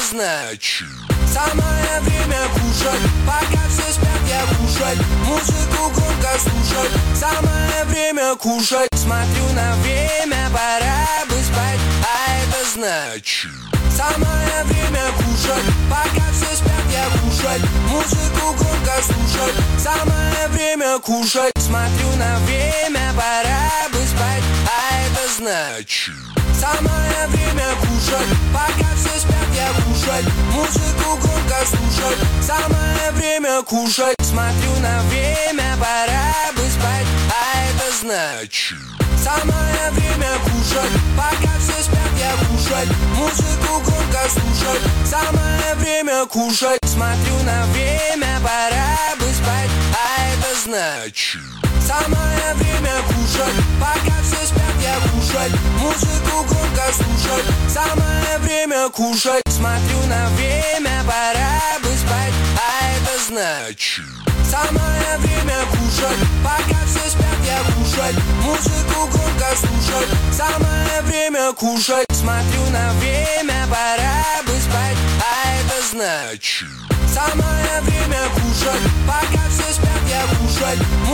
значит самое время кушать. Пока все спят, я кушать. Музыку громко слушать. Самое время кушать. Смотрю на время, пора бы спать. А это значит самое время кушать. Пока все спят, я кушать. Музыку громко слушать. Самое время кушать. Смотрю на время, пора бы спать. А это значит самое время кушать. Пока все спят, я кушать. Музыку громко слушать. Самое время кушать. Смотрю на время, пора бы спать. А это значит самое время кушать. Пока все спят, я кушать. Музыку громко слушать. Самое время кушать. Смотрю на время, пора бы спать. А это значит самое время кушать. Пока все спят, я кушать. Музыку громко слушать. Самое время кушать. Смотрю на время, пора бы спать. А это значит самое время кушать. Пока все спят, я кушать. Музыку громко слушать. Самое время кушать. Смотрю на время, пора бы спать. А это значит самое время кушать. Пока все спят, я кушать.